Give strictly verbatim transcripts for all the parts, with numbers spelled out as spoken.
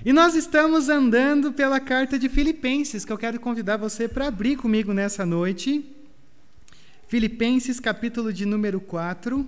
E nós estamos andando pela carta de Filipenses, que eu quero convidar você para abrir comigo nessa noite. Filipenses, capítulo de número quatro.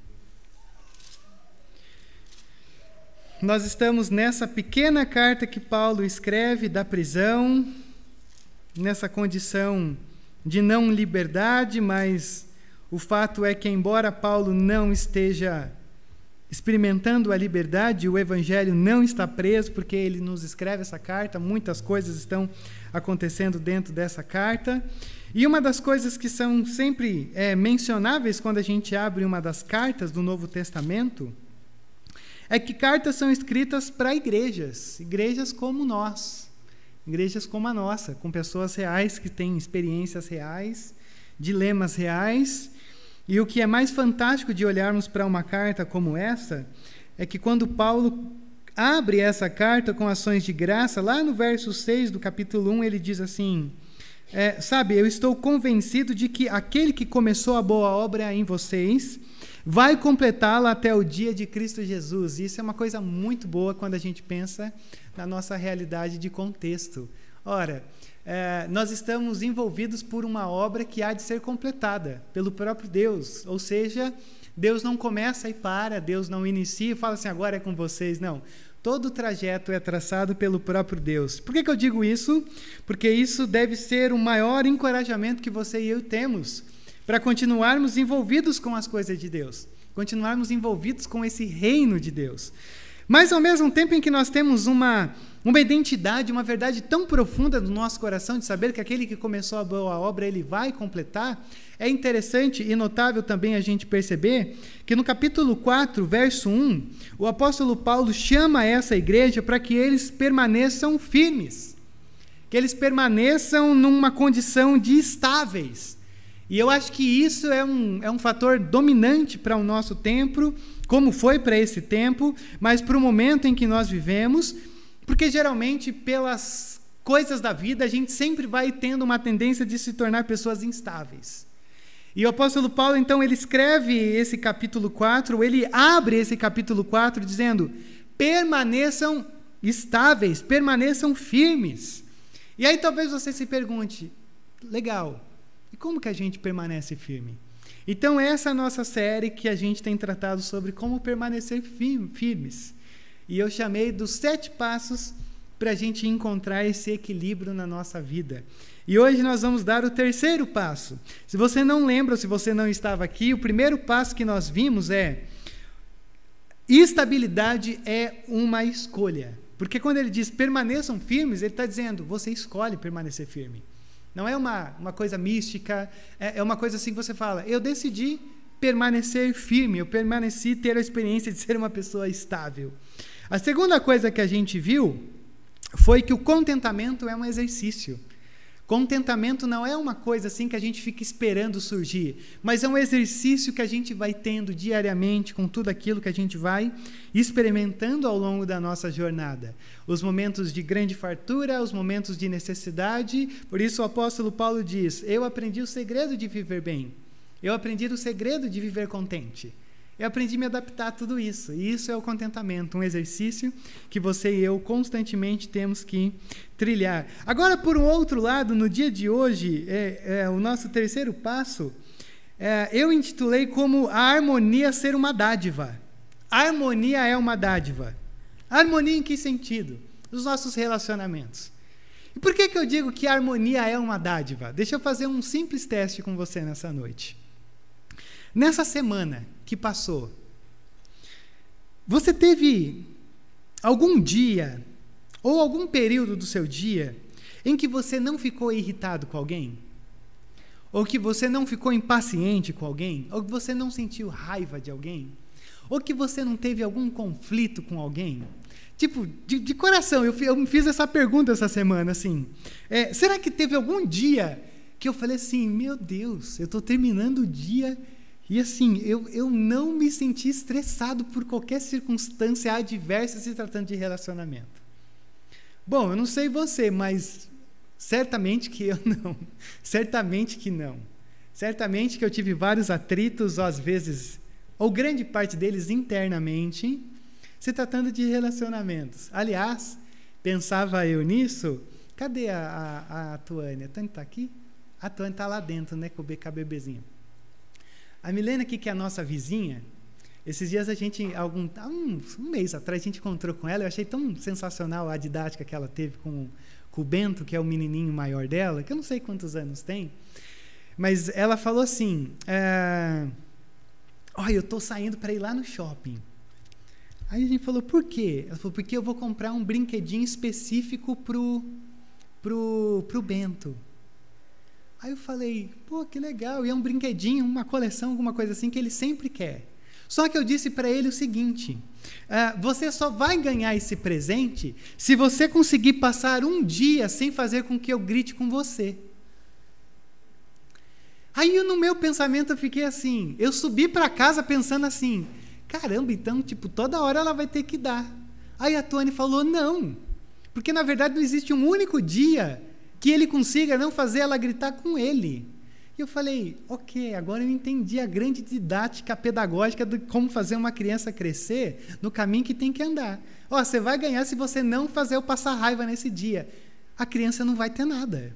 Nós estamos nessa pequena carta que Paulo escreve da prisão, nessa condição de não liberdade, mas o fato é que, embora Paulo não esteja experimentando a liberdade, o evangelho não está preso, porque ele nos escreve essa carta, muitas coisas estão acontecendo dentro dessa carta. E uma das coisas que são sempre é, mencionáveis quando a gente abre uma das cartas do Novo Testamento é que cartas são escritas para igrejas, igrejas como nós, igrejas como a nossa, com pessoas reais que têm experiências reais, dilemas reais. E o que é mais fantástico de olharmos para uma carta como essa é que quando Paulo abre essa carta com ações de graça, lá no verso seis do capítulo um, ele diz assim, é, sabe, eu estou convencido de que aquele que começou a boa obra em vocês vai completá-la até o dia de Cristo Jesus. Isso é uma coisa muito boa quando a gente pensa na nossa realidade de contexto. Ora, é, nós estamos envolvidos por uma obra que há de ser completada pelo próprio Deus. Ou seja, Deus não começa e para, Deus não inicia e fala assim, agora é com vocês. Não. Todo o trajeto é traçado pelo próprio Deus. Por que que eu digo isso? Porque isso deve ser o maior encorajamento que você e eu temos para continuarmos envolvidos com as coisas de Deus, continuarmos envolvidos com esse reino de Deus. Mas, ao mesmo tempo em que nós temos uma, uma identidade, uma verdade tão profunda no nosso coração de saber que aquele que começou a boa obra, ele vai completar, é interessante e notável também a gente perceber que no capítulo quatro, verso um, o apóstolo Paulo chama essa igreja para que eles permaneçam firmes, que eles permaneçam numa condição de estáveis. E eu acho que isso é um, é um fator dominante para o nosso tempo, como foi para esse tempo, mas para o momento em que nós vivemos, porque geralmente pelas coisas da vida a gente sempre vai tendo uma tendência de se tornar pessoas instáveis. E o apóstolo Paulo, então, ele escreve esse capítulo quatro, ele abre esse capítulo quatro dizendo, permaneçam estáveis, permaneçam firmes. E aí talvez você se pergunte, legal, e como que a gente permanece firme? Então, essa é a nossa série que a gente tem tratado sobre como permanecer firmes. E eu chamei dos sete passos para a gente encontrar esse equilíbrio na nossa vida. E hoje nós vamos dar o terceiro passo. Se você não lembra, ou se você não estava aqui, o primeiro passo que nós vimos é estabilidade é uma escolha. Porque quando ele diz permaneçam firmes, ele está dizendo, você escolhe permanecer firme. Não é uma, uma coisa mística, é, é uma coisa assim que você fala, eu decidi permanecer firme, eu permaneci ter a experiência de ser uma pessoa estável. A segunda coisa que a gente viu foi que o contentamento é um exercício. Contentamento não é uma coisa assim que a gente fica esperando surgir, mas é um exercício que a gente vai tendo diariamente com tudo aquilo que a gente vai experimentando ao longo da nossa jornada. Os momentos de grande fartura, os momentos de necessidade. Por isso o apóstolo Paulo diz, eu aprendi o segredo de viver bem. Eu aprendi o segredo de viver contente. Eu aprendi a me adaptar a tudo isso. E isso é o contentamento, um exercício que você e eu constantemente temos que trilhar. Agora, por um outro lado, no dia de hoje, é, é, o nosso terceiro passo, é, eu intitulei como a harmonia ser uma dádiva. A harmonia é uma dádiva. Harmonia em que sentido? Nos nossos relacionamentos. E por que que eu digo que a harmonia é uma dádiva? Deixa eu fazer um simples teste com você nessa noite. Nessa semana que passou, você teve algum dia ou algum período do seu dia em que você não ficou irritado com alguém? Ou que você não ficou impaciente com alguém? Ou que você não sentiu raiva de alguém? Ou que você não teve algum conflito com alguém? Tipo, de, de coração, eu, eu me fiz essa pergunta essa semana, assim, é, será que teve algum dia que eu falei assim, meu Deus, eu estou terminando o dia e assim, eu, eu não me senti estressado por qualquer circunstância adversa se tratando de relacionamento? Bom, eu não sei você, mas certamente que eu não. Certamente que não. Certamente que eu tive vários atritos, às vezes, ou grande parte deles internamente, se tratando de relacionamentos. Aliás, Pensava eu nisso. Cadê a, a, a Tuane? A Tuane está aqui? A Tuane está lá dentro, né, com a bebezinha. A Milena aqui, que é a nossa vizinha, esses dias a gente, algum, há um, um mês atrás, a gente encontrou com ela. Eu achei tão sensacional a didática que ela teve com, com o Bento, que é o menininho maior dela, que eu não sei quantos anos tem, mas ela falou assim, é, olha, eu estou saindo para ir lá no shopping. Aí a gente falou, por quê? Ela falou, porque eu vou comprar um brinquedinho específico pro, pro, pro Bento. Aí eu falei, pô, que legal, e é um brinquedinho, uma coleção, alguma coisa assim que ele sempre quer. Só que eu disse para ele o seguinte, uh, você só vai ganhar esse presente se você conseguir passar um dia sem fazer com que eu grite com você. Aí no meu pensamento eu fiquei assim, eu subi para casa pensando assim, caramba, então tipo, toda hora ela vai ter que dar. Aí a Tuane falou, não, porque na verdade não existe um único dia que ele consiga não fazer ela gritar com ele. E eu falei, ok, agora eu entendi a grande didática pedagógica de como fazer uma criança crescer no caminho que tem que andar. Ó, você vai ganhar se você não fazer eu passar raiva nesse dia. A criança não vai ter nada.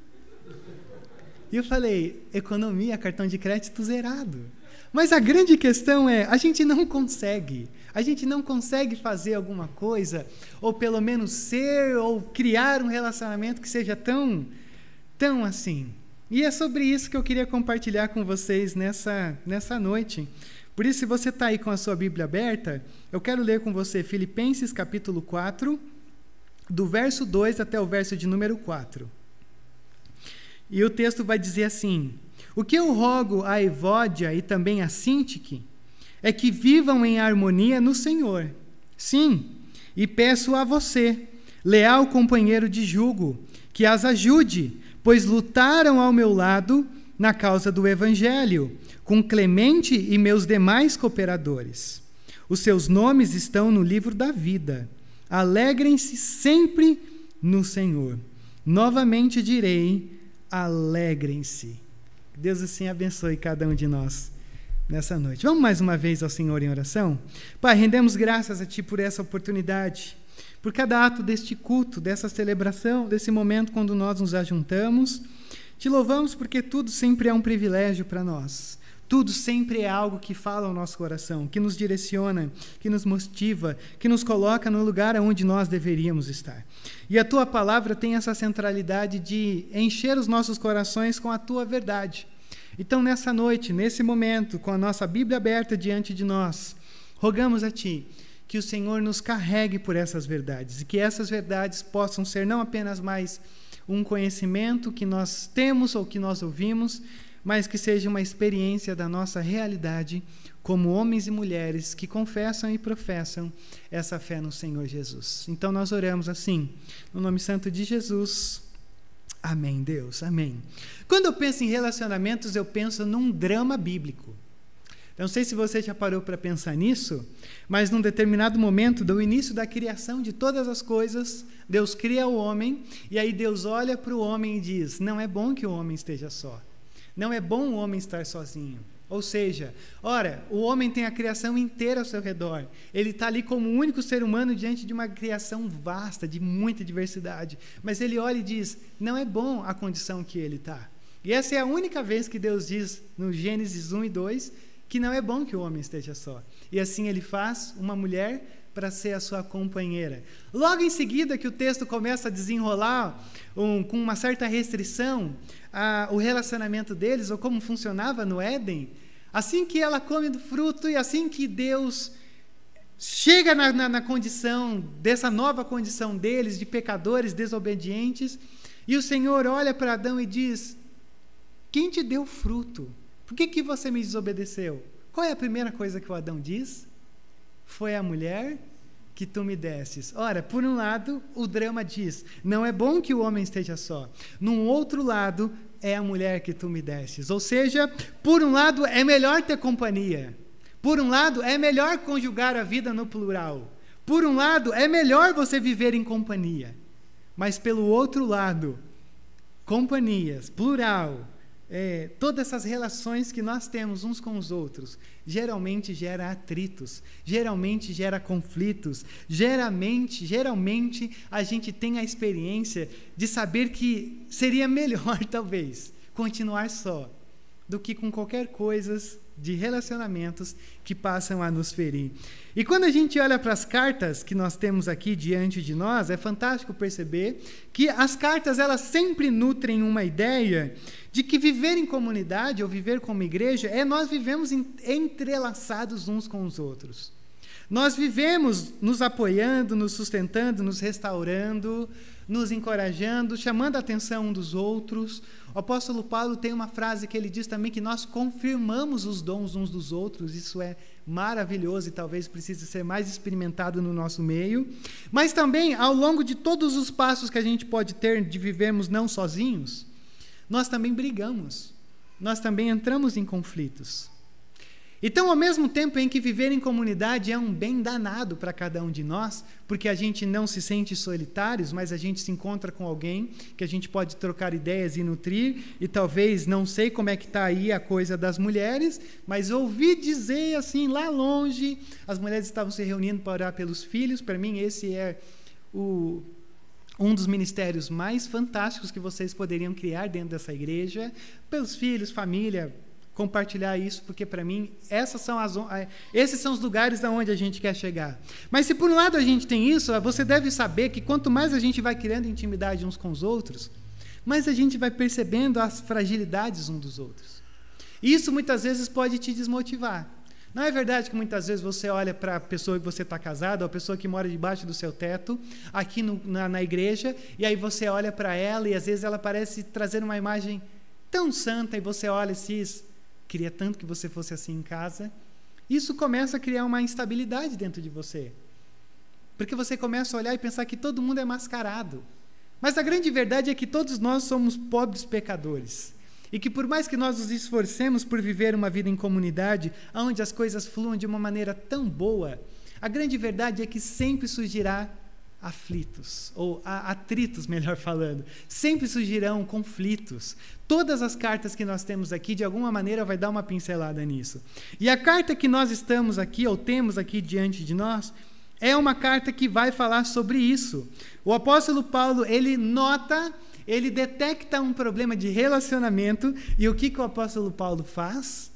E eu falei, economia, cartão de crédito zerado. Mas a grande questão é, a gente não consegue. A gente não consegue fazer alguma coisa, ou pelo menos ser, ou criar um relacionamento que seja tão, tão assim. E é sobre isso que eu queria compartilhar com vocês nessa, nessa noite. Por isso, se você está aí com a sua Bíblia aberta, eu quero ler com você Filipenses capítulo quatro, do verso dois até o verso de número quatro. E o texto vai dizer assim, o que eu rogo a Evódia e também a Sintique é que vivam em harmonia no Senhor. Sim, e peço a você, leal companheiro de jugo, que as ajude, pois lutaram ao meu lado na causa do Evangelho, com Clemente e meus demais cooperadores. Os seus nomes estão no livro da vida. Alegrem-se sempre no Senhor. Novamente direi, alegrem-se. Deus assim abençoe cada um de nós nessa noite. Vamos mais uma vez ao Senhor em oração? Pai, rendemos graças a Ti por essa oportunidade, por cada ato deste culto, dessa celebração, desse momento quando nós nos ajuntamos. Te louvamos porque tudo sempre é um privilégio para nós. Tudo sempre é algo que fala ao nosso coração, que nos direciona, que nos motiva, que nos coloca no lugar onde nós deveríamos estar. E a Tua palavra tem essa centralidade de encher os nossos corações com a Tua verdade. Então, nessa noite, nesse momento, com a nossa Bíblia aberta diante de nós, rogamos a Ti que o Senhor nos carregue por essas verdades e que essas verdades possam ser não apenas mais um conhecimento que nós temos ou que nós ouvimos, mas que seja uma experiência da nossa realidade como homens e mulheres que confessam e professam essa fé no Senhor Jesus. Então nós oramos assim, no nome santo de Jesus. Amém, Deus, amém. Quando eu penso em relacionamentos, eu penso num drama bíblico. Não sei se você já parou para pensar nisso, mas num determinado momento do início da criação de todas as coisas, Deus cria o homem, e aí Deus olha para o homem e diz, não é bom que o homem esteja só. Não é bom o homem estar sozinho. Ou seja, ora, o homem tem a criação inteira ao seu redor. Ele está ali como o único ser humano diante de uma criação vasta, de muita diversidade. Mas ele olha e diz, não é bom a condição que ele está. E essa é a única vez que Deus diz, no Gênesis um e dois, que não é bom que o homem esteja só. E assim ele faz uma mulher para ser a sua companheira. Logo em seguida que o texto começa a desenrolar um, com uma certa restrição a, o relacionamento deles, ou como funcionava no Éden, assim que ela come do fruto e assim que Deus chega na, na, na condição, dessa nova condição deles, de pecadores desobedientes, e o Senhor olha para Adão e diz, quem te deu fruto? Por que, que você me desobedeceu? Qual é a primeira coisa que o Adão diz? Foi a mulher que tu me destes. Ora, por um lado, o drama diz, não é bom que o homem esteja só. Num outro lado, é a mulher que tu me destes. Ou seja, por um lado, é melhor ter companhia. Por um lado, é melhor conjugar a vida no plural. Por um lado, é melhor você viver em companhia. Mas pelo outro lado, companhias, plural, é, todas essas relações que nós temos uns com os outros, geralmente gera atritos, geralmente gera conflitos, geralmente, geralmente a gente tem a experiência de saber que seria melhor, talvez, continuar só, do que com qualquer coisa de relacionamentos que passam a nos ferir. E quando a gente olha para as cartas que nós temos aqui diante de nós, é fantástico perceber que as cartas, elas sempre nutrem uma ideia de que viver em comunidade ou viver como igreja é nós vivemos entrelaçados uns com os outros. Nós vivemos nos apoiando, nos sustentando, nos restaurando, nos encorajando, chamando a atenção um dos outros. O apóstolo Paulo tem uma frase que ele diz também que nós confirmamos os dons uns dos outros. Isso é maravilhoso e talvez precise ser mais experimentado no nosso meio. Mas também, ao longo de todos os passos que a gente pode ter de vivermos não sozinhos, nós também brigamos. Nós também entramos em conflitos. Então, ao mesmo tempo em que viver em comunidade é um bem danado para cada um de nós, porque a gente não se sente solitários, mas a gente se encontra com alguém que a gente pode trocar ideias e nutrir, e talvez, não sei como é que está aí a coisa das mulheres, mas ouvi dizer assim, lá longe, as mulheres estavam se reunindo para orar pelos filhos. Para mim, esse é o... um dos ministérios mais fantásticos que vocês poderiam criar dentro dessa igreja, pelos filhos, família, compartilhar isso, porque para mim essas são as, esses são os lugares aonde a gente quer chegar. Mas se por um lado a gente tem isso, você deve saber que quanto mais a gente vai criando intimidade uns com os outros, mais a gente vai percebendo as fragilidades uns dos outros. E isso muitas vezes pode te desmotivar. Não é verdade que muitas vezes você olha para a pessoa que você está casado, ou a pessoa que mora debaixo do seu teto, aqui no, na, na igreja, e aí você olha para ela e às vezes ela parece trazer uma imagem tão santa, e você olha e diz: queria tanto que você fosse assim em casa. Isso começa a criar uma instabilidade dentro de você. Porque você começa a olhar e pensar que todo mundo é mascarado. Mas a grande verdade é que todos nós somos pobres pecadores. E que por mais que nós nos esforcemos por viver uma vida em comunidade, onde as coisas fluam de uma maneira tão boa, a grande verdade é que sempre surgirá aflitos, ou atritos, melhor falando. Sempre surgirão conflitos. Todas as cartas que nós temos aqui, de alguma maneira, vai dar uma pincelada nisso. E a carta que nós estamos aqui, ou temos aqui diante de nós, é uma carta que vai falar sobre isso. O apóstolo Paulo, ele nota, ele detecta um problema de relacionamento, e o que, que o apóstolo Paulo faz?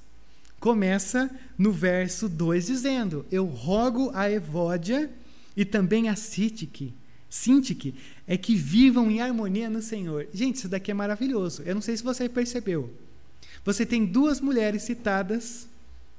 Começa no verso dois dizendo: eu rogo a Evódia e também a Sintique, Sintique, é que vivam em harmonia no Senhor. Gente, isso daqui é maravilhoso. Eu não sei se você percebeu. Você tem duas mulheres citadas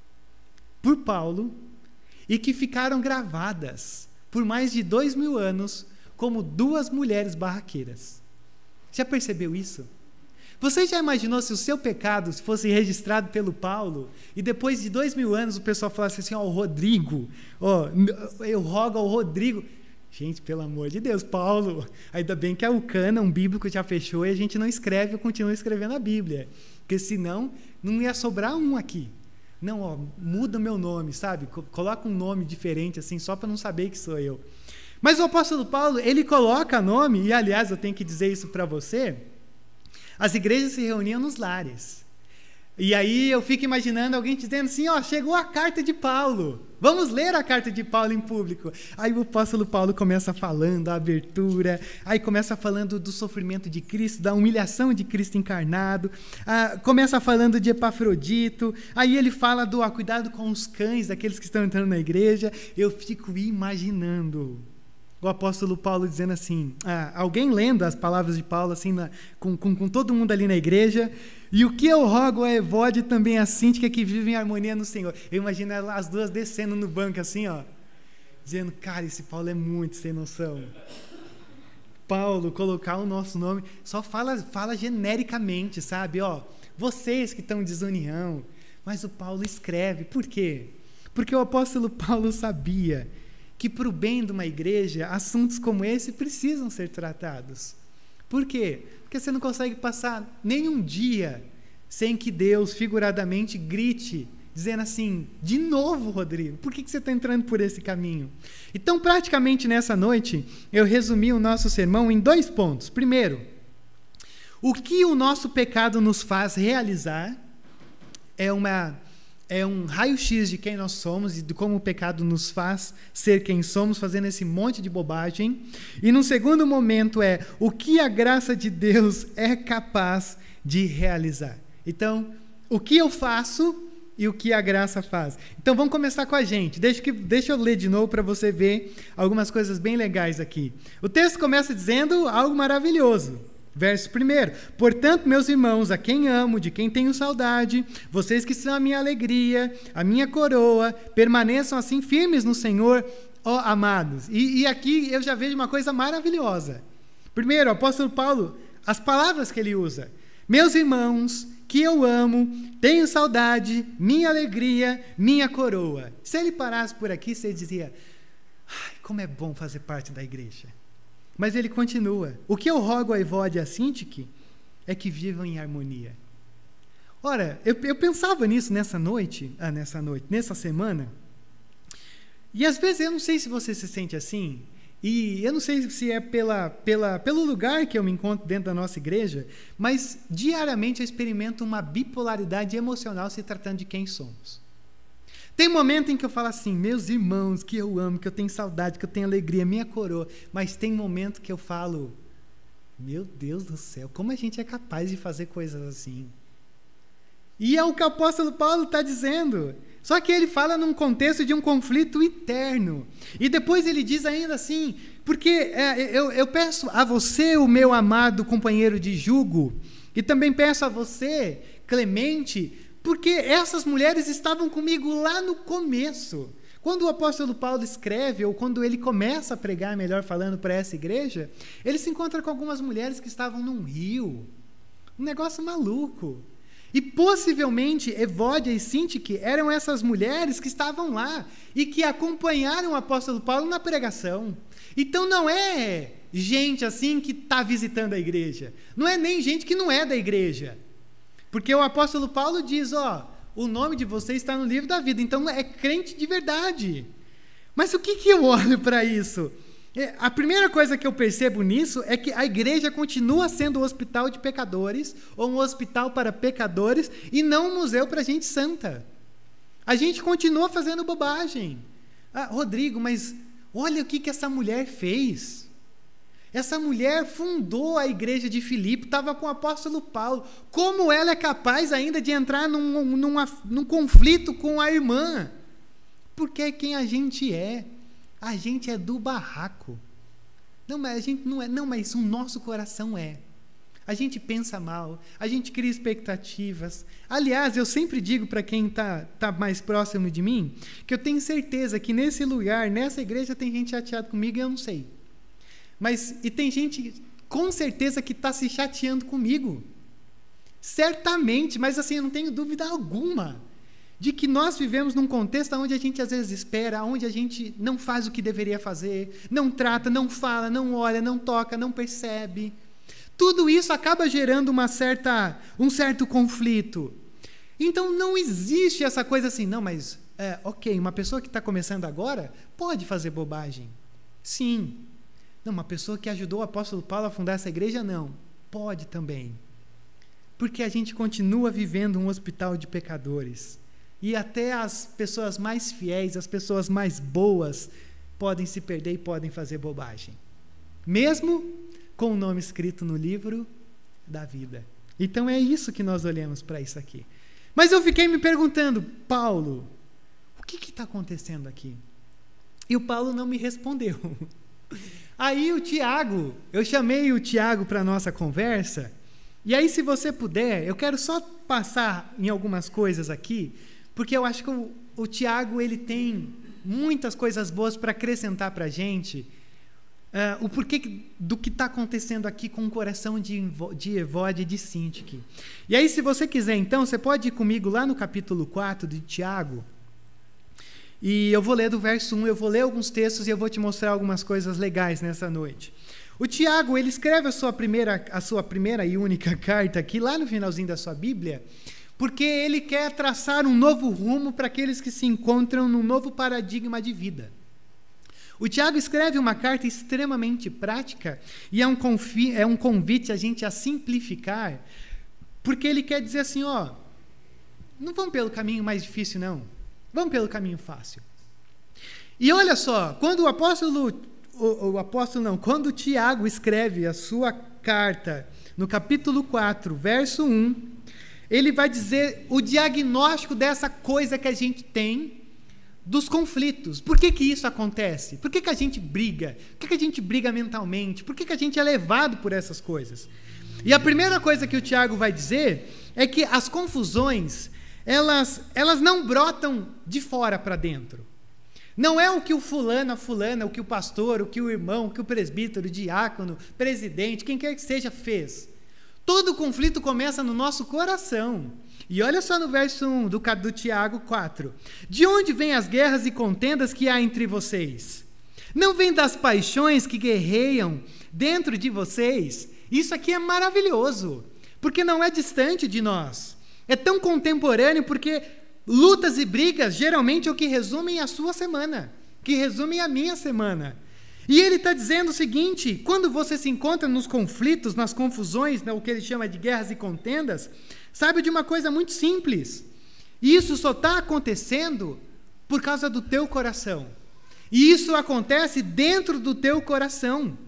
por Paulo e que ficaram gravadas por mais de dois mil anos como duas mulheres barraqueiras. Já percebeu isso? Você já imaginou se o seu pecado fosse registrado pelo Paulo e depois de dois mil anos o pessoal falasse assim: ó, oh, o Rodrigo, ó, oh, eu rogo ao Rodrigo. Gente, pelo amor de Deus, Paulo, ainda bem que o cânon bíblico já fechou e a gente não escreve, eu continuo escrevendo a Bíblia, porque senão não ia sobrar um aqui. Não, ó, muda o meu nome, sabe? Coloca um nome diferente assim, só para não saber que sou eu. Mas o apóstolo Paulo, ele coloca nome, e aliás eu tenho que dizer isso para você. As igrejas se reuniam nos lares. E aí eu fico imaginando alguém dizendo assim: ó, chegou a carta de Paulo. Vamos ler a carta de Paulo em público. Aí o apóstolo Paulo começa falando a abertura, aí começa falando do sofrimento de Cristo, da humilhação de Cristo encarnado, ah, começa falando de Epafrodito, aí ele fala do ah, cuidado com os cães, daqueles que estão entrando na igreja. Eu fico imaginando o apóstolo Paulo dizendo assim, ah, alguém lendo as palavras de Paulo assim, na, com, com, com todo mundo ali na igreja: e o que eu rogo a Evódia e também a Sintique, que vivem em harmonia no Senhor. Eu imagino as duas descendo no banco assim, ó, dizendo: cara, esse Paulo é muito sem noção. Paulo colocar o nosso nome, só fala, fala genericamente, sabe? Ó, vocês que estão em desunião. Mas o Paulo escreve. Por quê? Porque o apóstolo Paulo sabia que para o bem de uma igreja, assuntos como esse precisam ser tratados. Por quê? Porque você não consegue passar nenhum dia sem que Deus, figuradamente, grite, dizendo assim: de novo, Rodrigo, por que você está entrando por esse caminho? Então, praticamente nessa noite, eu resumi o nosso sermão em dois pontos. Primeiro, O que o nosso pecado nos faz realizar é, uma, é um raio-x de quem nós somos e de como o pecado nos faz ser quem somos, fazendo esse monte de bobagem. E no segundo momento é o que a graça de Deus é capaz de realizar. Então, o que eu faço e o que a graça faz. Então vamos começar com a gente. Deixa, que, deixa eu ler de novo para você ver algumas coisas bem legais aqui. O texto começa dizendo algo maravilhoso. Verso primeiro. Portanto, meus irmãos, a quem amo, de quem tenho saudade, vocês que são a minha alegria, a minha coroa, permaneçam assim firmes no Senhor, ó amados. E, e aqui eu já vejo uma coisa maravilhosa. Primeiro, o apóstolo Paulo, as palavras que ele usa. Meus irmãos, que eu amo, tenho saudade, minha alegria, minha coroa. Se ele parasse por aqui, você dizia, ai, como é bom fazer parte da igreja. Mas ele continua, o que eu rogo a Evódia e a Sintique é que vivam em harmonia. Ora, eu, eu pensava nisso nessa noite, ah, nessa noite, nessa semana, e às vezes eu não sei se você se sente assim, e eu não sei se é pela, pela, pelo lugar que eu me encontro dentro da nossa igreja, mas diariamente eu experimento uma bipolaridade emocional se tratando de quem somos. Tem momento em que eu falo assim, meus irmãos, que eu amo, que eu tenho saudade, que eu tenho alegria, minha coroa, mas tem momento que eu falo, meu Deus do céu, como a gente é capaz de fazer coisas assim? E é o que o apóstolo Paulo está dizendo. Só que ele fala num contexto de um conflito interno. E depois ele diz ainda assim, porque é, eu, eu peço a você, o meu amado companheiro de jugo, e também peço a você, Clemente, porque essas mulheres estavam comigo lá no começo. Quando o apóstolo Paulo escreve, ou quando ele começa a pregar, melhor falando, para essa igreja, ele se encontra com algumas mulheres que estavam num rio. Um negócio maluco. E possivelmente Evódia e Sintique eram essas mulheres que estavam lá e que acompanharam o apóstolo Paulo na pregação. Então não é gente assim que está visitando a igreja. Não é nem gente que não é da igreja. Porque o apóstolo Paulo diz, ó, o nome de vocês está no livro da vida. Então é crente de verdade. Mas o que, que eu olho para isso? A primeira coisa que eu percebo nisso é que a igreja continua sendo um hospital de pecadores, ou um hospital para pecadores, e não um museu para gente santa. A gente continua fazendo bobagem. Ah, Rodrigo, mas olha o que, que essa mulher fez. Essa mulher fundou a igreja de Filipe, estava com o apóstolo Paulo. Como ela é capaz ainda de entrar num, numa, num conflito com a irmã? Porque é quem a gente é. A gente é do barraco. Não, mas a gente não é. Não, mas o nosso coração é. A gente pensa mal, a gente cria expectativas. Aliás, eu sempre digo para quem está tá mais próximo de mim, que eu tenho certeza que nesse lugar, nessa igreja, tem gente chateada comigo e eu não sei. Mas, e tem gente, com certeza, que está se chateando comigo. Certamente, mas assim, eu não tenho dúvida alguma de que nós vivemos num contexto onde a gente às vezes espera, onde a gente não faz o que deveria fazer, não trata, não fala, não olha, não toca, não percebe. Tudo isso acaba gerando uma certa, um certo conflito. Então não existe essa coisa assim, não, mas, é, ok, uma pessoa que está começando agora pode fazer bobagem. Sim. Não, uma pessoa que ajudou o apóstolo Paulo a fundar essa igreja, não. Pode também. Porque a gente continua vivendo um hospital de pecadores. E até as pessoas mais fiéis, as pessoas mais boas, podem se perder e podem fazer bobagem. Mesmo com o nome escrito no livro da vida. Então é isso que nós olhamos para isso aqui. Mas eu fiquei me perguntando, Paulo, o que está acontecendo aqui? E o Paulo não me respondeu. Aí o Tiago, eu chamei o Tiago para a nossa conversa, e aí se você puder, eu quero só passar em algumas coisas aqui, porque eu acho que o, o Tiago, ele tem muitas coisas boas para acrescentar para a gente, uh, o porquê do que está acontecendo aqui com o coração de, de Evódia e de Sintique. E aí, se você quiser, então, você pode ir comigo lá no capítulo quatro de Tiago, e eu vou ler do verso um, eu vou ler alguns textos e eu vou te mostrar algumas coisas legais nessa noite. O Tiago, ele escreve a sua primeira, a sua primeira e única carta aqui, lá no finalzinho da sua Bíblia, porque ele quer traçar um novo rumo para aqueles que se encontram num novo paradigma de vida. O Tiago escreve uma carta extremamente prática e é um, confi- é um convite a gente a simplificar, porque ele quer dizer assim, ó, não vamos pelo caminho mais difícil, não. Vamos pelo caminho fácil. E olha só, quando o apóstolo, o, o apóstolo não, quando o Tiago escreve a sua carta, no capítulo quatro, verso um, ele vai dizer o diagnóstico dessa coisa que a gente tem dos conflitos. Por que que isso acontece? Por que que a gente briga? Por que que a gente briga mentalmente? Por que que a gente é levado por essas coisas? E a primeira coisa que o Tiago vai dizer é que as confusões, elas, elas não brotam de fora para dentro. Não é o que o fulano, a fulana, o que o pastor, o que o irmão, o que o presbítero, o diácono, presidente, quem quer que seja, fez. Todo conflito começa no nosso coração. E olha só no verso um do, do Tiago quatro. De onde vêm as guerras e contendas que há entre vocês? Não vem das paixões que guerreiam dentro de vocês? Isso aqui é maravilhoso, porque não é distante de nós. É tão contemporâneo porque lutas e brigas geralmente é o que resumem a sua semana, que resumem a minha semana. E ele está dizendo o seguinte, quando você se encontra nos conflitos, nas confusões, né, o que ele chama de guerras e contendas, sabe de uma coisa muito simples. Isso só está acontecendo por causa do teu coração. E isso acontece dentro do teu coração.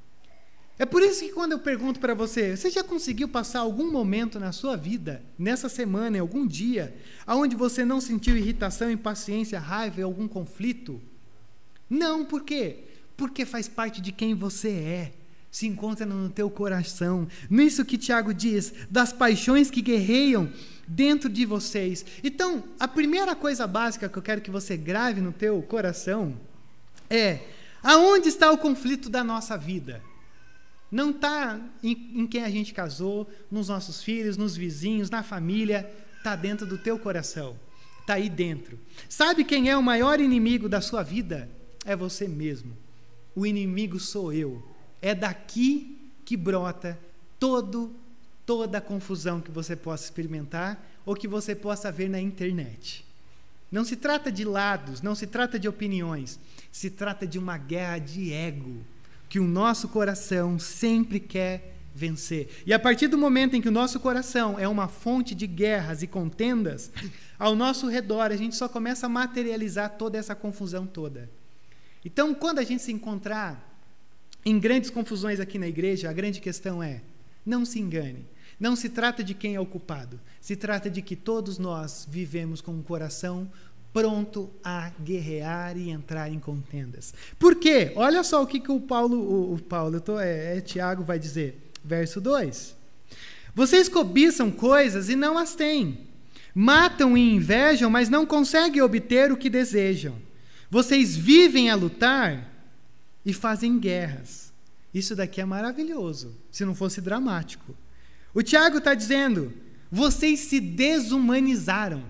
É por isso que quando eu pergunto para você, você já conseguiu passar algum momento na sua vida, nessa semana, em algum dia, onde você não sentiu irritação, impaciência, raiva e algum conflito? Não, por quê? Porque faz parte de quem você é, se encontra no teu coração. Nisso que Tiago diz, das paixões que guerreiam dentro de vocês. Então, a primeira coisa básica que eu quero que você grave no teu coração é, aonde está o conflito da nossa vida? Não está em, em quem a gente casou, nos nossos filhos, nos vizinhos, na família, está dentro do teu coração, está aí dentro. Sabe quem é o maior inimigo da sua vida? É você mesmo. O inimigo sou eu. É daqui que brota todo, toda a confusão que você possa experimentar ou que você possa ver na internet. Não se trata de lados, não se trata de opiniões, se trata de uma guerra de ego, que o nosso coração sempre quer vencer. E a partir do momento em que o nosso coração é uma fonte de guerras e contendas, ao nosso redor a gente só começa a materializar toda essa confusão toda. Então, quando a gente se encontrar em grandes confusões aqui na igreja, a grande questão é, não se engane, não se trata de quem é o culpado, se trata de que todos nós vivemos com um coração pronto a guerrear e entrar em contendas. Por quê? Olha só o que, que o Paulo, o, o Paulo, eu tô, é, é Tiago vai dizer, verso dois. Vocês cobiçam coisas e não as têm, matam e invejam, mas não conseguem obter o que desejam. Vocês vivem a lutar e fazem guerras. Isso daqui é maravilhoso, se não fosse dramático. O Tiago está dizendo, vocês se desumanizaram.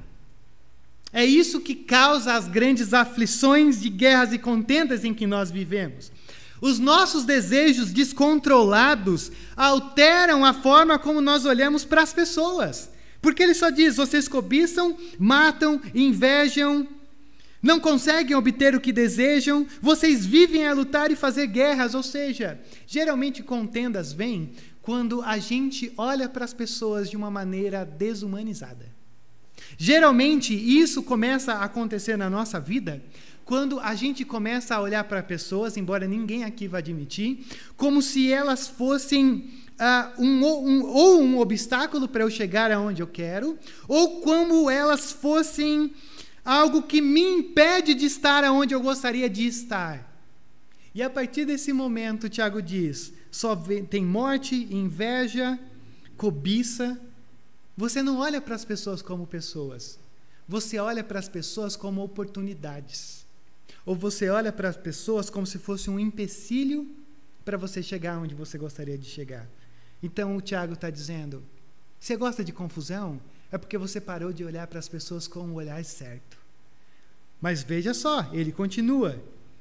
É isso que causa as grandes aflições de guerras e contendas em que nós vivemos. Os nossos desejos descontrolados alteram a forma como nós olhamos para as pessoas. Porque ele só diz, vocês cobiçam, matam, invejam, não conseguem obter o que desejam, vocês vivem a lutar e fazer guerras, ou seja, geralmente contendas vêm quando a gente olha para as pessoas de uma maneira desumanizada. Geralmente isso começa a acontecer na nossa vida quando a gente começa a olhar para pessoas, embora ninguém aqui vá admitir, como se elas fossem uh, um, um, ou um obstáculo para eu chegar aonde eu quero, ou como elas fossem algo que me impede de estar aonde eu gostaria de estar. E a partir desse momento, Tiago diz, só vem, tem morte, inveja, cobiça. Você não olha para as pessoas como pessoas. Você olha para as pessoas como oportunidades. Ou você olha para as pessoas como se fosse um empecilho para você chegar onde você gostaria de chegar. Então o Tiago está dizendo, você gosta de confusão? É porque você parou de olhar para as pessoas com o olhar certo. Mas veja só, ele continua.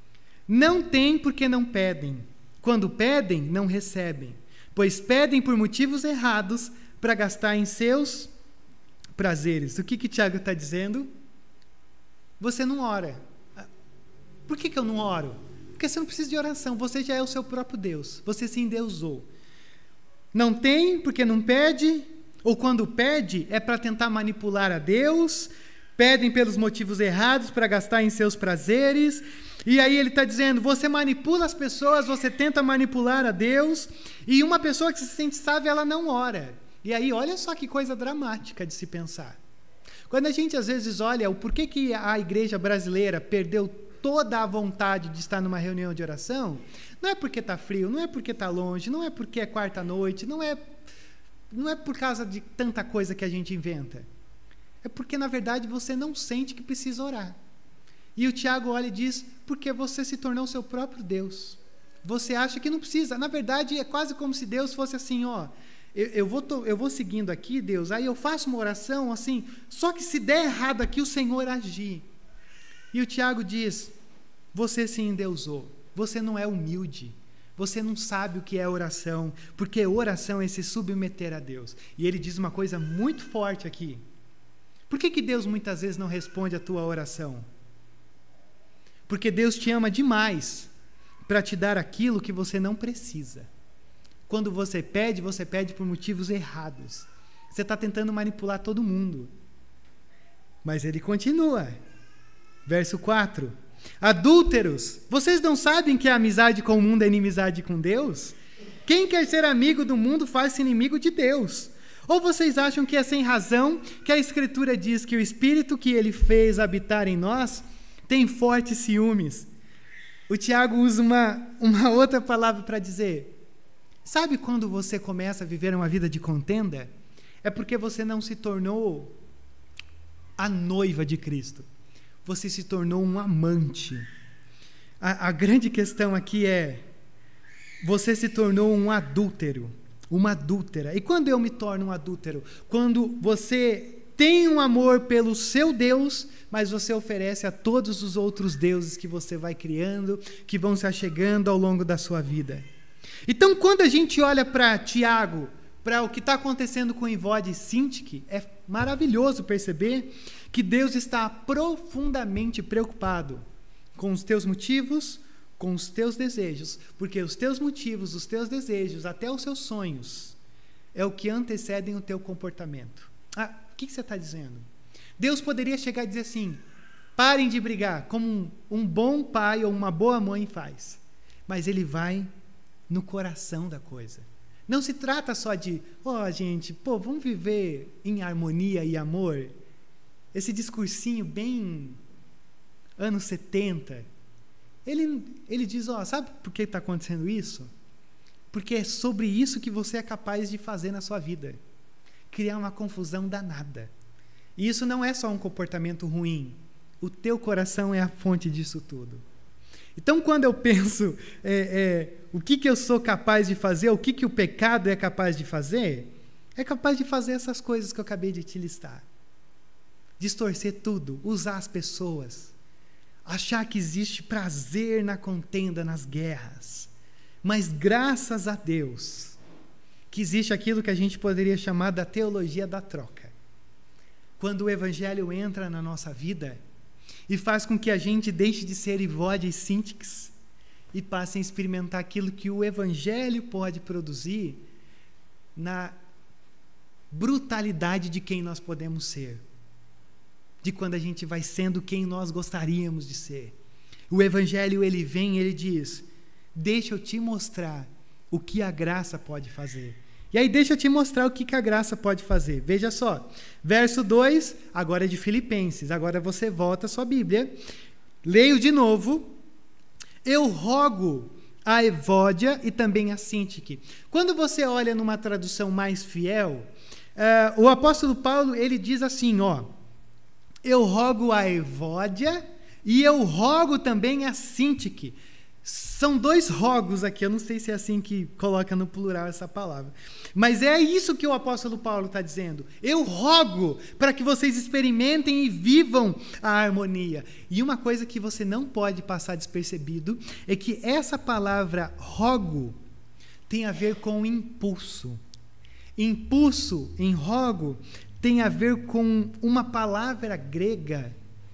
Não tem porque não pedem. Quando pedem, não recebem. Pois pedem por motivos errados para gastar em seus prazeres. O que que Tiago está dizendo? Você não ora. Por que que eu não oro? Porque Porque você não precisa de oração, você já é o seu próprio Deus, você se endeusou. Não tem, porque não pede, ou quando pede, é para tentar manipular a Deus, pedem pelos motivos errados, para gastar em seus prazeres, e aí ele está dizendo, você manipula as pessoas, você tenta manipular a Deus, e uma pessoa que se sente sábia, ela não ora. E aí, olha só que coisa dramática de se pensar. Quando a gente às vezes olha o porquê que a igreja brasileira perdeu toda a vontade de estar numa reunião de oração, não é porque está frio, não é porque está longe, não é porque é quarta-noite, não é, não é por causa de tanta coisa que a gente inventa. É porque, na verdade, você não sente que precisa orar. E o Tiago olha e diz, porque você se tornou o seu próprio Deus. Você acha que não precisa. Na verdade, é quase como se Deus fosse assim, ó, eu, eu, vou, to, eu vou seguindo aqui, Deus, aí eu faço uma oração assim, só que se der errado aqui, o Senhor agir. E o Tiago diz, você se endeusou, você não é humilde, você não sabe o que é oração, porque oração é se submeter a Deus. E ele diz uma coisa muito forte aqui. Por que que Deus muitas vezes não responde a tua oração? Porque Deus te ama demais para te dar aquilo que você não precisa. Quando você pede, você pede por motivos errados. Você está tentando manipular todo mundo. Mas ele continua. Verso quatro. Adúlteros, vocês não sabem que a amizade com o mundo é inimizade com Deus? Quem quer ser amigo do mundo faz-se inimigo de Deus. Ou vocês acham que é sem razão que a Escritura diz que o Espírito que ele fez habitar em nós tem fortes ciúmes? O Tiago usa uma, uma outra palavra para dizer, sabe quando você começa a viver uma vida de contenda? É porque você não se tornou a noiva de Cristo. Você se tornou um amante. A, a grande questão aqui é, você se tornou um adúltero, uma adúltera. E quando eu me torno um adúltero? Quando você tem um amor pelo seu Deus, mas você oferece a todos os outros deuses que você vai criando, que vão se achegando ao longo da sua vida. Então, quando a gente olha para Tiago, para o que está acontecendo com Evode e Sintique, é maravilhoso perceber que Deus está profundamente preocupado com os teus motivos, com os teus desejos, porque os teus motivos, os teus desejos, até os seus sonhos, é o que antecedem o teu comportamento. Ah, o que, que você está dizendo? Deus poderia chegar e dizer assim, parem de brigar, como um, um bom pai ou uma boa mãe faz, mas ele vai no coração da coisa. Não se trata só de, ó, oh, gente, pô, vamos viver em harmonia e amor. Esse discursinho bem anos setenta. Ele, ele diz, ó, oh, sabe por que está acontecendo isso? Porque é sobre isso que você é capaz de fazer na sua vida. Criar uma confusão danada. E isso não é só um comportamento ruim. O teu coração é a fonte disso tudo. Então, quando eu penso é, é, o que, que eu sou capaz de fazer, o que, que o pecado é capaz de fazer, é capaz de fazer essas coisas que eu acabei de te listar. Distorcer tudo, usar as pessoas, achar que existe prazer na contenda, nas guerras. Mas graças a Deus que existe aquilo que a gente poderia chamar da teologia da troca. Quando o Evangelho entra na nossa vida e faz com que a gente deixe de ser Evode e Sintique e passe a experimentar aquilo que o Evangelho pode produzir na brutalidade de quem nós podemos ser, de quando a gente vai sendo quem nós gostaríamos de ser. O Evangelho, ele vem e ele diz, deixa eu te mostrar o que a graça pode fazer. E aí deixa eu te mostrar o que, que a graça pode fazer. Veja só, verso dois, agora é de Filipenses, agora você volta a sua Bíblia, leio de novo, eu rogo a Evódia e também a Sintique. Quando você olha numa tradução mais fiel, uh, o apóstolo Paulo, ele diz assim, ó, eu rogo a Evódia e eu rogo também a Sintique. São dois rogos aqui, eu não sei se é assim que coloca no plural essa palavra. Mas é isso que o apóstolo Paulo está dizendo. Eu rogo para que vocês experimentem e vivam a harmonia. E uma coisa que você não pode passar despercebido é que essa palavra rogo tem a ver com impulso. Impulso em rogo tem a ver com uma palavra grega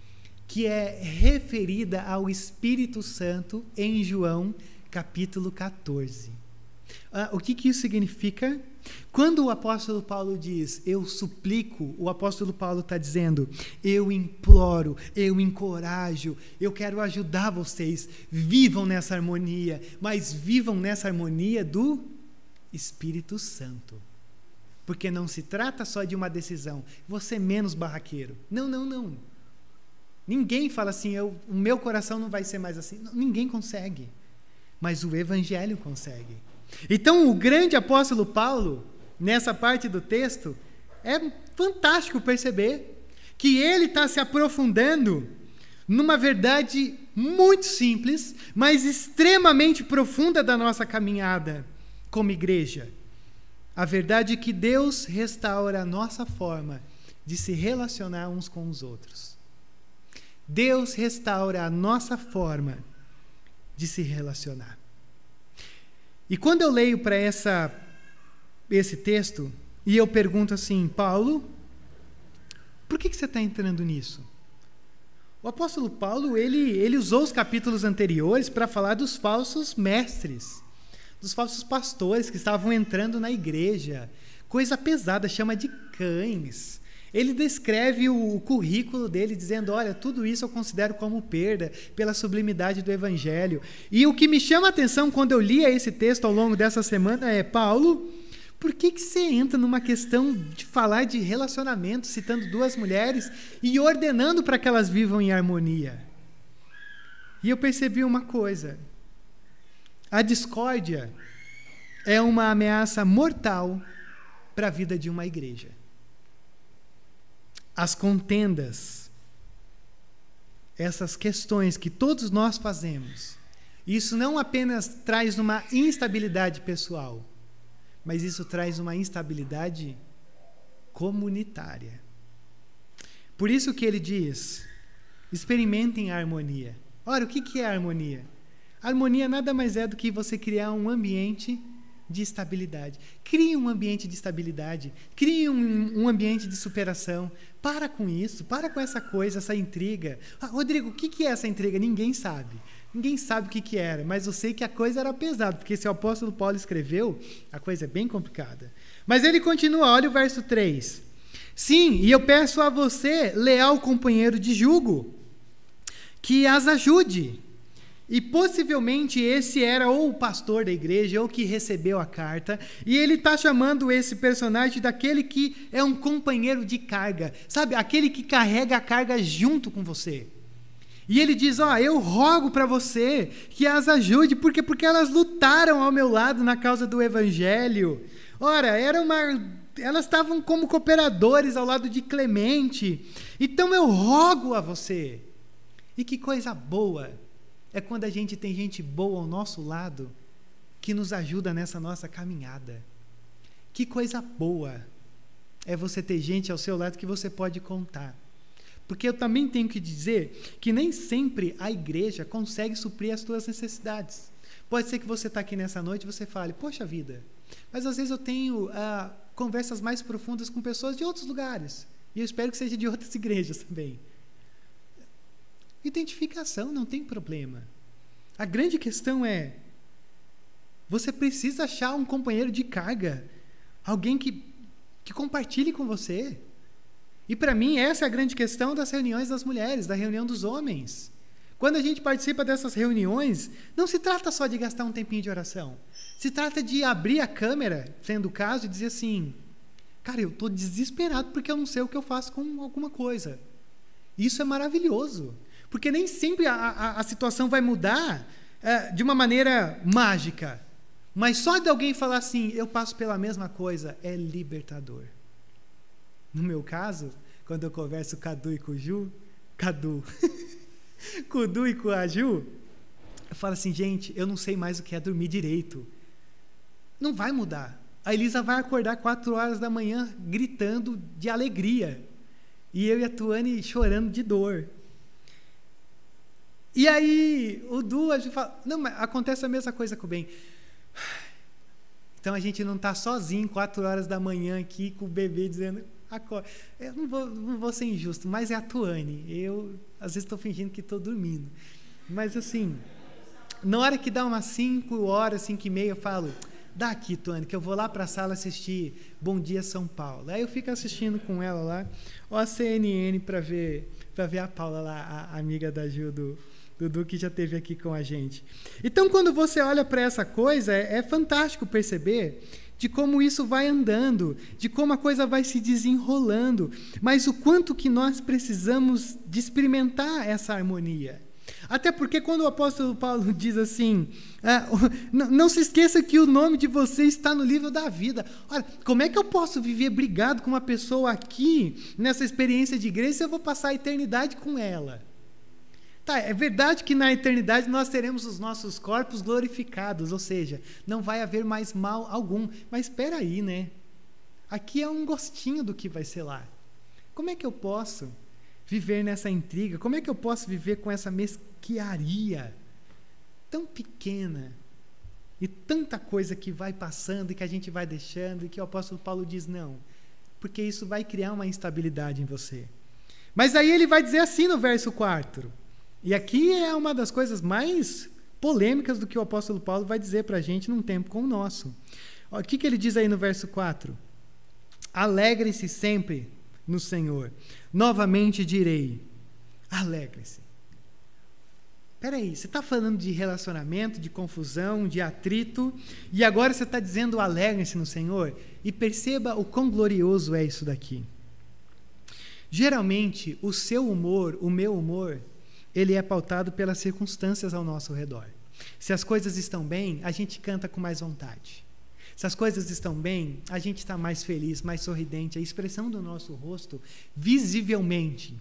que é referida ao Espírito Santo em João capítulo quatorze. Ah, o que, que isso significa? Quando o apóstolo Paulo diz, eu suplico, o apóstolo Paulo está dizendo, eu imploro, eu encorajo, eu quero ajudar vocês, vivam nessa harmonia, mas vivam nessa harmonia do Espírito Santo. Porque não se trata só de uma decisão, você menos barraqueiro. Não, não, não. Ninguém fala assim, eu, o meu coração não vai ser mais assim. Não, ninguém consegue, mas o Evangelho consegue. Então, o grande apóstolo Paulo, nessa parte do texto, é fantástico perceber que ele está se aprofundando numa verdade muito simples, mas extremamente profunda da nossa caminhada como igreja. A verdade é que Deus restaura a nossa forma de se relacionar uns com os outros. Deus restaura a nossa forma de se relacionar. E quando eu leio para essa esse texto, e eu pergunto assim, Paulo, por que, que você está entrando nisso? O apóstolo Paulo, ele, ele usou os capítulos anteriores para falar dos falsos mestres, dos falsos pastores que estavam entrando na igreja. Coisa pesada, chama de cães. Ele descreve o, o currículo dele, dizendo, olha, tudo isso eu considero como perda pela sublimidade do Evangelho. E o que me chama a atenção quando eu lia esse texto ao longo dessa semana é, Paulo, por que, que você entra numa questão de falar de relacionamento, citando duas mulheres e ordenando para que elas vivam em harmonia? E eu percebi uma coisa. A discórdia é uma ameaça mortal para a vida de uma igreja. As contendas, essas questões que todos nós fazemos, isso não apenas traz uma instabilidade pessoal, mas isso traz uma instabilidade comunitária. Por isso que ele diz, experimentem a harmonia. Ora, o que é a harmonia? A harmonia nada mais é do que você criar um ambiente de estabilidade. Crie um ambiente de estabilidade. Crie um, um ambiente de superação. Para com isso. Para com essa coisa, essa intriga. Ah, Rodrigo, o que, que é essa intriga? Ninguém sabe. Ninguém sabe o que, que era, mas eu sei que a coisa era pesada, porque se o apóstolo Paulo escreveu, a coisa é bem complicada. Mas ele continua, olha o verso três. Sim, e eu peço a você, leal companheiro de jugo, que as ajude. E possivelmente esse era ou o pastor da igreja, ou que recebeu a carta, e ele está chamando esse personagem daquele que é um companheiro de carga, sabe? Aquele que carrega a carga junto com você. E ele diz, ó, eu rogo para você que as ajude, porque, porque elas lutaram ao meu lado na causa do Evangelho. Ora, era uma, elas estavam como cooperadores ao lado de Clemente. Então eu rogo a você. E que coisa boa é quando a gente tem gente boa ao nosso lado que nos ajuda nessa nossa caminhada. Que coisa boa é você ter gente ao seu lado que você pode contar. Porque eu também tenho que dizer que nem sempre a igreja consegue suprir as tuas necessidades. Pode ser que você está aqui nessa noite e você fale, poxa vida, mas às vezes eu tenho ah, conversas mais profundas com pessoas de outros lugares. E eu espero que seja de outras igrejas também. Identificação, não tem problema. A grande questão é, você precisa achar um companheiro de carga, alguém que, que compartilhe com você. E para mim essa é a grande questão das reuniões das mulheres, da reunião dos homens. Quando a gente participa dessas reuniões, não se trata só de gastar um tempinho de oração. Se trata de abrir a câmera, sendo o caso, e dizer assim, cara, eu estou desesperado porque eu não sei o que eu faço com alguma coisa. Isso é maravilhoso. Porque nem sempre a, a, a situação vai mudar é, de uma maneira mágica. Mas só de alguém falar assim, eu passo pela mesma coisa, é libertador. No meu caso, quando eu converso com a Cadu e com o Ju, Cadu, com o Du e com a Ju, eu falo assim, gente, eu não sei mais o que é dormir direito. Não vai mudar. A Elisa vai acordar quatro horas da manhã gritando de alegria. E eu e a Tuane chorando de dor. E aí, o Du, a gente fala, não, mas acontece a mesma coisa com o Ben. Então a gente não está sozinho quatro horas da manhã aqui com o bebê dizendo, acorda. Eu não vou, não vou ser injusto, mas é a Tuane. Eu, às vezes, estou fingindo que estou dormindo. Mas, assim, na hora que dá umas cinco horas, cinco e meia, eu falo, dá aqui, Tuane, que eu vou lá para a sala assistir Bom Dia São Paulo. Aí eu fico assistindo com ela lá, ou a C N N para ver, para ver a Paula lá, a amiga da Gil, do Dudu, que já esteve aqui com a gente. Então, quando você olha para essa coisa, é, é fantástico perceber de como isso vai andando, de como a coisa vai se desenrolando, mas o quanto que nós precisamos de experimentar essa harmonia. Até porque quando o apóstolo Paulo diz assim, ah, não, não se esqueça que o nome de você está no livro da vida. Olha, como é que eu posso viver brigado com uma pessoa aqui, nessa experiência de igreja, se eu vou passar a eternidade com ela? Tá, é verdade que na eternidade nós teremos os nossos corpos glorificados, ou seja, não vai haver mais mal algum. Mas espera aí, né? Aqui é um gostinho do que vai ser lá. Como é que eu posso viver nessa intriga? Como é que eu posso viver com essa mesquiaria tão pequena e tanta coisa que vai passando e que a gente vai deixando e que o apóstolo Paulo diz não, porque isso vai criar uma instabilidade em você. Mas aí ele vai dizer assim no verso quatro, e aqui é uma das coisas mais polêmicas do que o apóstolo Paulo vai dizer para a gente num tempo como o nosso. O que, que ele diz aí no verso quatro? Alegrem-se sempre no Senhor. Novamente direi, alegre-se. Espera aí, você está falando de relacionamento, de confusão, de atrito, e agora você está dizendo alegrem-se no Senhor? E perceba o quão glorioso é isso daqui. Geralmente, o seu humor, o meu humor, ele é pautado pelas circunstâncias ao nosso redor. Se as coisas estão bem, a gente canta com mais vontade. Se as coisas estão bem, a gente está mais feliz, mais sorridente. A expressão do nosso rosto, visivelmente,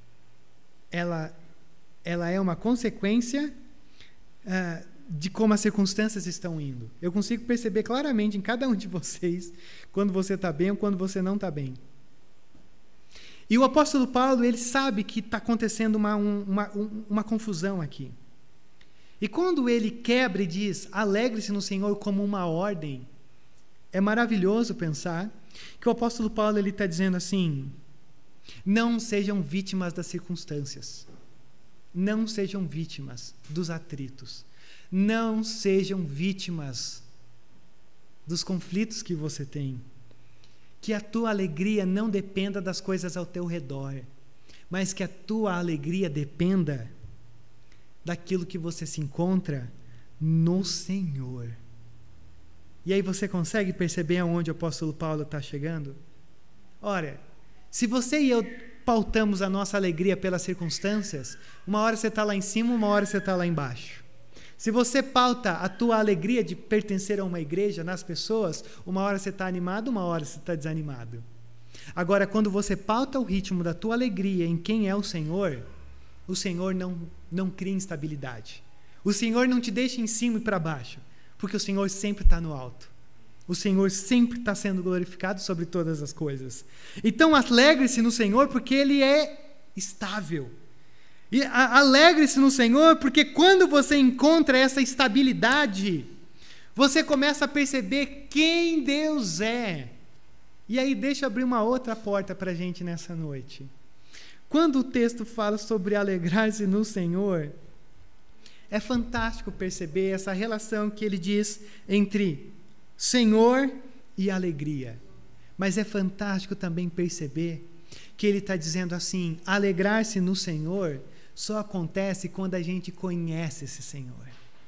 ela, ela é uma consequência uh, de como as circunstâncias estão indo. Eu consigo perceber claramente em cada um de vocês quando você está bem ou quando você não está bem. E o apóstolo Paulo, ele sabe que está acontecendo uma, uma, uma confusão aqui. E quando ele quebra e diz, alegre-se no Senhor como uma ordem, é maravilhoso pensar que o apóstolo Paulo está dizendo assim, não sejam vítimas das circunstâncias, não sejam vítimas dos atritos, não sejam vítimas dos conflitos que você tem. Que a tua alegria não dependa das coisas ao teu redor, mas que a tua alegria dependa daquilo que você se encontra no Senhor. E aí você consegue perceber aonde o apóstolo Paulo está chegando? Ora, se você e eu pautamos a nossa alegria pelas circunstâncias, uma hora você está lá em cima, uma hora você está lá embaixo. Se você pauta a tua alegria de pertencer a uma igreja nas pessoas, uma hora você está animado, uma hora você está desanimado. Agora, quando você pauta o ritmo da tua alegria em quem é o Senhor, o Senhor não, não cria instabilidade. O Senhor não te deixa em cima e para baixo, porque o Senhor sempre está no alto. O Senhor sempre está sendo glorificado sobre todas as coisas. Então, alegre-se no Senhor, porque Ele é estável. E alegre-se no Senhor, porque quando você encontra essa estabilidade, você começa a perceber quem Deus é. E aí deixa eu abrir uma outra porta para a gente nessa noite. Quando o texto fala sobre alegrar-se no Senhor, é fantástico perceber essa relação que ele diz entre Senhor e alegria. Mas é fantástico também perceber que ele está dizendo assim, alegrar-se no Senhor só acontece quando a gente conhece esse Senhor.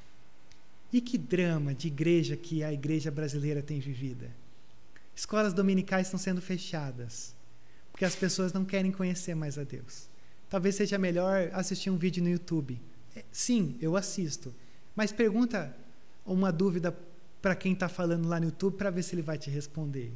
E que drama de igreja que a igreja brasileira tem vivido. Escolas dominicais estão sendo fechadas, porque as pessoas não querem conhecer mais a Deus. Talvez seja melhor assistir um vídeo no YouTube. Sim, eu assisto, mas pergunta uma dúvida para quem está falando lá no YouTube, para ver se ele vai te responder.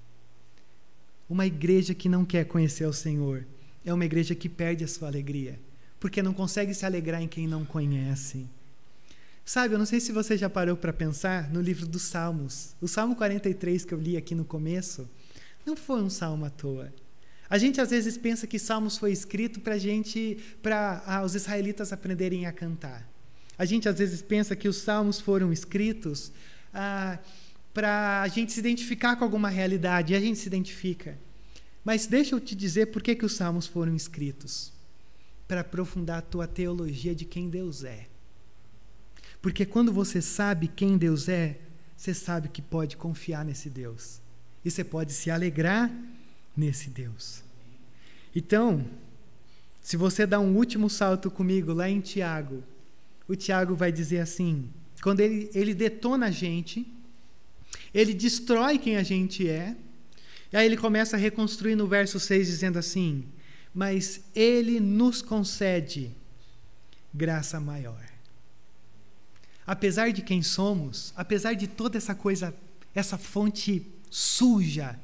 Uma igreja que não quer conhecer o Senhor é uma igreja que perde a sua alegria, porque não consegue se alegrar em quem não conhece. Sabe, eu não sei se você já parou para pensar no livro dos Salmos. O Salmo quarenta e três que eu li aqui no começo, não foi um salmo à toa. A gente às vezes pensa que Salmos foi escrito para gente, para ah, os israelitas aprenderem a cantar. A gente às vezes pensa que os Salmos foram escritos ah, para a gente se identificar com alguma realidade, e a gente se identifica. Mas deixa eu te dizer por que, que os salmos foram escritos. Para aprofundar a tua teologia de quem Deus é. Porque quando você sabe quem Deus é, você sabe que pode confiar nesse Deus. E você pode se alegrar nesse Deus. Então, se você dá um último salto comigo lá em Tiago, o Tiago vai dizer assim, quando ele, ele detona a gente, ele destrói quem a gente é, e aí ele começa a reconstruir no verso seis dizendo assim, mas ele nos concede graça maior. Apesar de quem somos, apesar de toda essa coisa, essa fonte suja,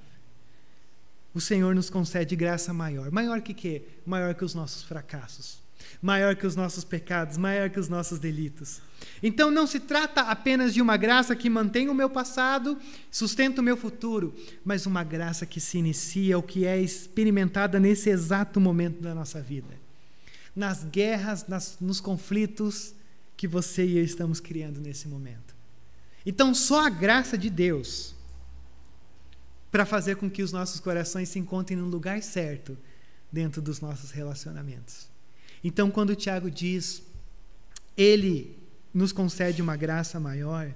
o Senhor nos concede graça maior. Maior que quê? Maior que os nossos fracassos. Maior que os nossos pecados, maior que os nossos delitos. Então não se trata apenas de uma graça que mantém o meu passado, sustenta o meu futuro, mas uma graça que se inicia, ou que é experimentada nesse exato momento da nossa vida. Nas guerras, nas, nos conflitos que você e eu estamos criando nesse momento. Então só a graça de Deus para fazer com que os nossos corações se encontrem no lugar certo dentro dos nossos relacionamentos. Então, quando o Tiago diz, ele nos concede uma graça maior,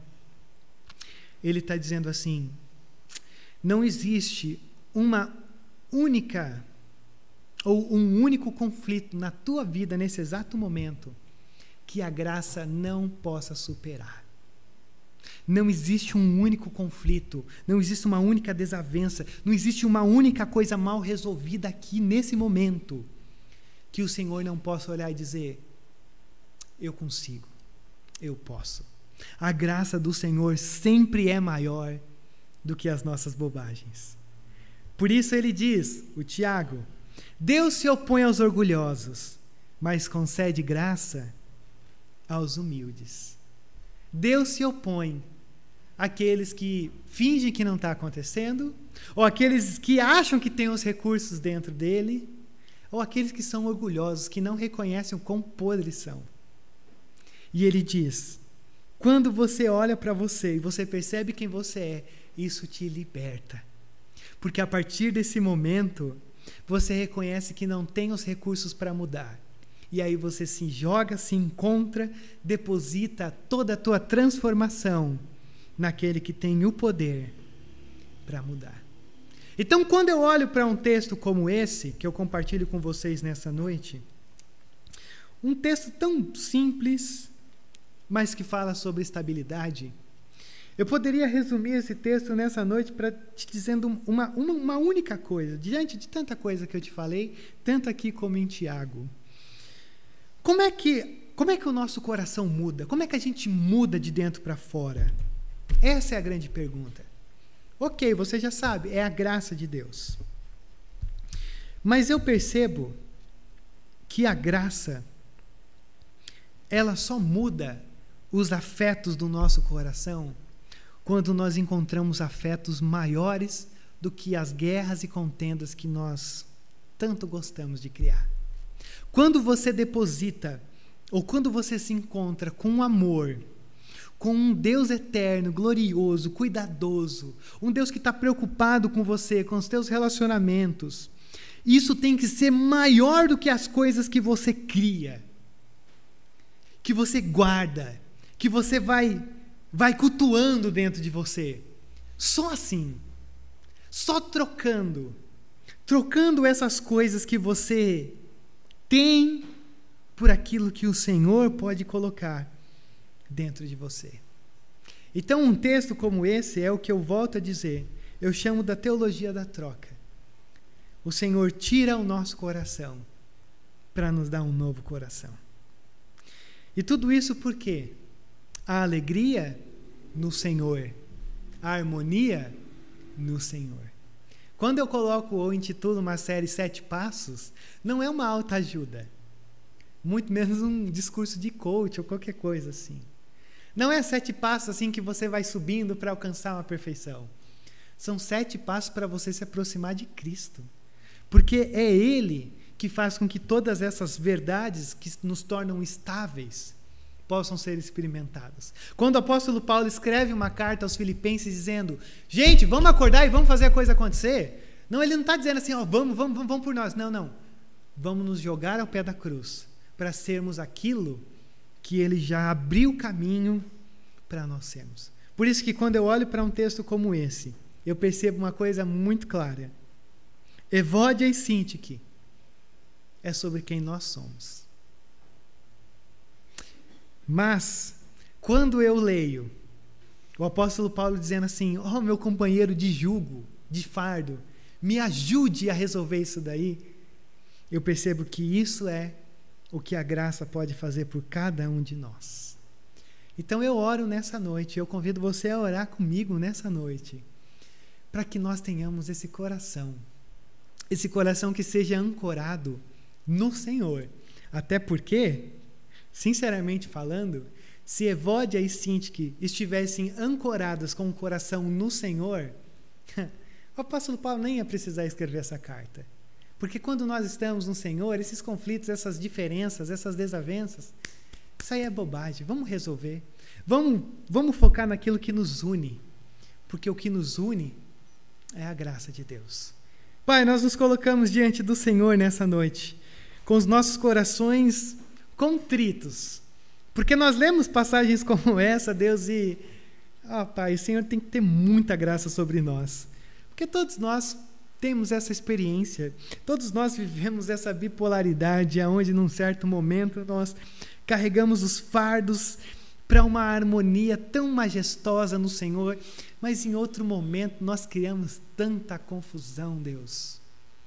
ele está dizendo assim, não existe uma única, ou um único conflito na tua vida nesse exato momento que a graça não possa superar. Não existe um único conflito, não existe uma única desavença, não existe uma única coisa mal resolvida aqui nesse momento que o Senhor não possa olhar e dizer, eu consigo, eu posso. A graça do Senhor sempre é maior do que as nossas bobagens. Por isso ele diz, o Tiago, Deus se opõe aos orgulhosos, mas concede graça aos humildes. Deus se opõe àqueles que fingem que não está acontecendo, ou àqueles que acham que têm os recursos dentro dele, ou aqueles que são orgulhosos, que não reconhecem o quão podres são. E ele diz, quando você olha para você e você percebe quem você é, isso te liberta. Porque a partir desse momento, você reconhece que não tem os recursos para mudar. E aí você se joga, se encontra, deposita toda a tua transformação naquele que tem o poder para mudar. Então, quando eu olho para um texto como esse, que eu compartilho com vocês nessa noite, um texto tão simples, mas que fala sobre estabilidade, eu poderia resumir esse texto nessa noite para te dizendo uma, uma, uma única coisa, diante de tanta coisa que eu te falei, tanto aqui como em Tiago. Como é que, como é que o nosso coração muda? Como é que a gente muda de dentro para fora? Essa é a grande pergunta. Ok, você já sabe, é a graça de Deus. Mas eu percebo que a graça, ela só muda os afetos do nosso coração quando nós encontramos afetos maiores do que as guerras e contendas que nós tanto gostamos de criar. Quando você deposita, ou quando você se encontra com um amor, com um Deus eterno, glorioso, cuidadoso, um Deus que está preocupado com você, com os teus relacionamentos, isso tem que ser maior do que as coisas que você cria, que você guarda, que você vai, vai cultuando dentro de você. Só assim, só trocando, trocando essas coisas que você tem por aquilo que o Senhor pode colocar dentro de você. Então, um texto como esse é o que eu volto a dizer, eu chamo da teologia da troca. O Senhor tira o nosso coração para nos dar um novo coração. E tudo isso por quê? A alegria no Senhor, a harmonia no Senhor. Quando eu coloco ou intitulo uma série Sete Passos, não é uma autoajuda, muito menos um discurso de coach ou qualquer coisa assim. Não é sete passos assim que você vai subindo para alcançar uma perfeição. São sete passos para você se aproximar de Cristo. Porque é Ele que faz com que todas essas verdades que nos tornam estáveis possam ser experimentadas. Quando o apóstolo Paulo escreve uma carta aos Filipenses dizendo, gente, vamos acordar e vamos fazer a coisa acontecer, Não, ele não está dizendo assim, ó, vamos, vamos, vamos, vamos por nós. Não, não. Vamos nos jogar ao pé da cruz para sermos aquilo que ele já abriu o caminho para nós sermos. Por isso que quando eu olho para um texto como esse, eu percebo uma coisa muito clara. Evódia e Sintique é sobre quem nós somos. Mas, quando eu leio o apóstolo Paulo dizendo assim, ó, oh, meu companheiro de jugo, de fardo, me ajude a resolver isso daí, eu percebo que isso é o que a graça pode fazer por cada um de nós. Então eu oro nessa noite, eu convido você a orar comigo nessa noite, para que nós tenhamos esse coração, esse coração que seja ancorado no Senhor. Até porque, sinceramente falando, se Evódia e Sintique estivessem ancoradas com o coração no Senhor, o apóstolo Paulo nem ia precisar escrever essa carta. Porque quando nós estamos no Senhor, esses conflitos, essas diferenças, essas desavenças, isso aí é bobagem. Vamos resolver. Vamos, vamos focar naquilo que nos une. Porque o que nos une é a graça de Deus. Pai, nós nos colocamos diante do Senhor nessa noite, com os nossos corações contritos. Porque nós lemos passagens como essa, Deus, e, ó, Pai, o Senhor tem que ter muita graça sobre nós. Porque todos nós temos essa experiência, todos nós vivemos essa bipolaridade, onde num certo momento nós carregamos os fardos para uma harmonia tão majestosa no Senhor, mas em outro momento nós criamos tanta confusão, Deus.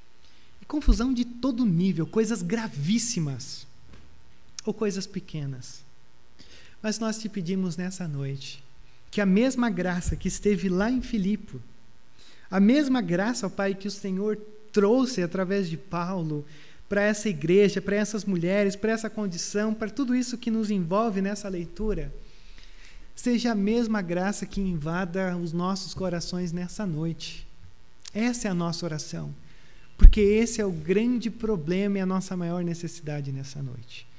E confusão de todo nível, coisas gravíssimas ou coisas pequenas. Mas nós te pedimos nessa noite que a mesma graça que esteve lá em Filipe, a mesma graça, ó Pai, que o Senhor trouxe através de Paulo para essa igreja, para essas mulheres, para essa condição, para tudo isso que nos envolve nessa leitura, seja a mesma graça que invada os nossos corações nessa noite. Essa é a nossa oração, porque esse é o grande problema e a nossa maior necessidade nessa noite.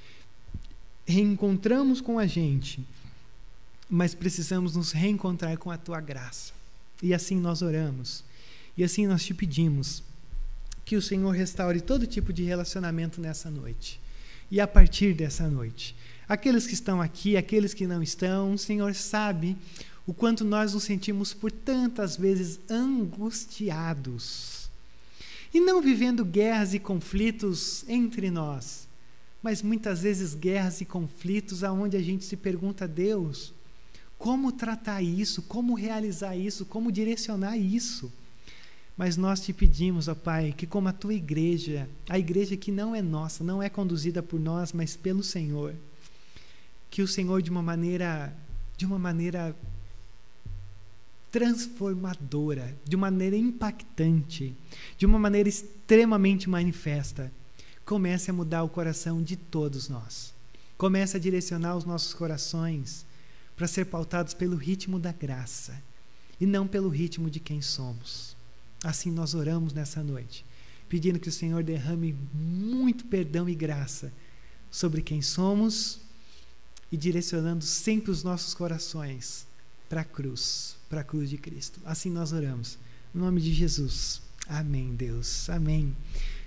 Reencontramos com a gente, mas precisamos nos reencontrar com a Tua graça. E assim nós oramos, e assim nós te pedimos que o Senhor restaure todo tipo de relacionamento nessa noite. E a partir dessa noite, aqueles que estão aqui, aqueles que não estão, o Senhor sabe o quanto nós nos sentimos por tantas vezes angustiados. E não vivendo guerras e conflitos entre nós, mas muitas vezes guerras e conflitos aonde a gente se pergunta a Deus, como tratar isso, como realizar isso, como direcionar isso. Mas nós te pedimos, ó Pai, que como a Tua igreja, a igreja que não é nossa, não é conduzida por nós, mas pelo Senhor, que o Senhor de uma maneira, de uma maneira transformadora, de uma maneira impactante, de uma maneira extremamente manifesta, comece a mudar o coração de todos nós. Comece a direcionar os nossos corações para ser pautados pelo ritmo da graça e não pelo ritmo de quem somos. Assim nós oramos nessa noite, pedindo que o Senhor derrame muito perdão e graça sobre quem somos e direcionando sempre os nossos corações para a cruz, para a cruz de Cristo. Assim nós oramos. Em nome de Jesus. Amém, Deus. Amém.